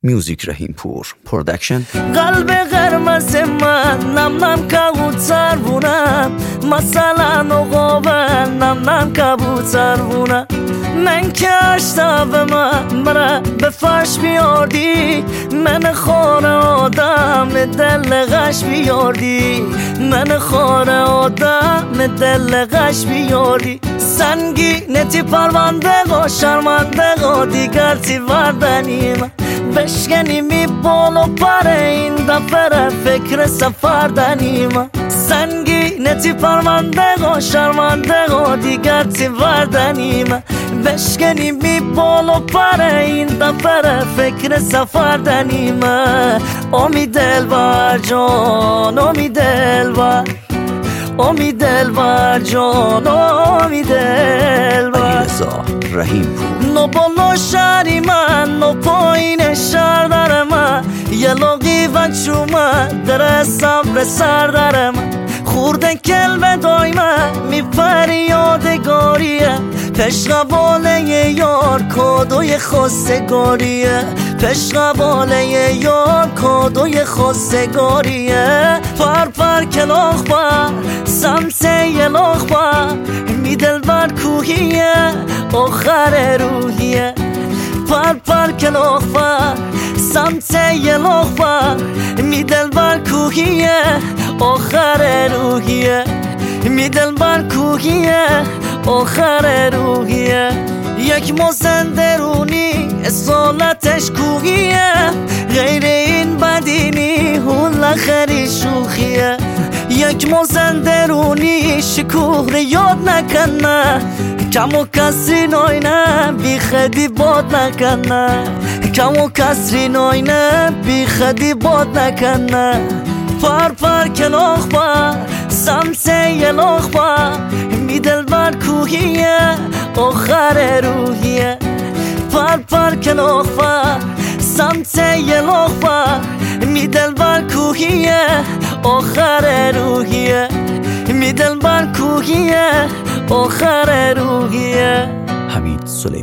میوزیک رحیم پور پرودکشن. قلب قرمز من نم نم کبوتر بونم، مثلا عقابه نم نم کبوتر بونم. من که اشتاب من به فرش بیاردی، من خانه آدم دل غش بیاردی، من خانه آدم دل غش بیاردی. سنگی نتی پرونده و شرمنده و دیگر تی وردنی من بشکنی می بال و پر این دفره فکر سفردنی من. سنگی نتی پرونده و شرمنده و دیگر تی وردنی من بشکنی می بال و پر این دفره فکر سفردنی من. امی دلبر جان امی دلبر، امی دلبر جان امی دلبر. علیرضا رحیم پور. نو بالا شهری من نو پایین شهر در من، یه لاغی و چومه در صبر سر در من. خورده کلمه دایمه میپری یادگاریه، پشقباله یار کادوی خواستگاریه، پشقباله یار کادوی خواستگاریه. پر پر کلاخ بر سمت یلاخ بر می دلبر کوهیه آخر روحیه. پر پر کلاخ بر سمت یلاخ بر می دلبر کوهیه آخر روحیه، می دلبر کوهیه آخر روحیه. یک مزن درونی اصالتش کوهیه، غیر این بدینی هول آخری شوخیه. یک مزن درونی شکوه یاد نکنه، کم و کسری ناینه بی خدی باد نکنه، کم و کسری ناینه بی خدی باد نکنه. پر پر کلاخ بر سمت یلاخ بر می دلبر کوهیه آخر روحیه. پر پر کلاخ بر سمت یلاخ بر می دلبر کوهیه آخر روحیه، می دلبر کوهیه آخر روحیه. حمید سلیمان.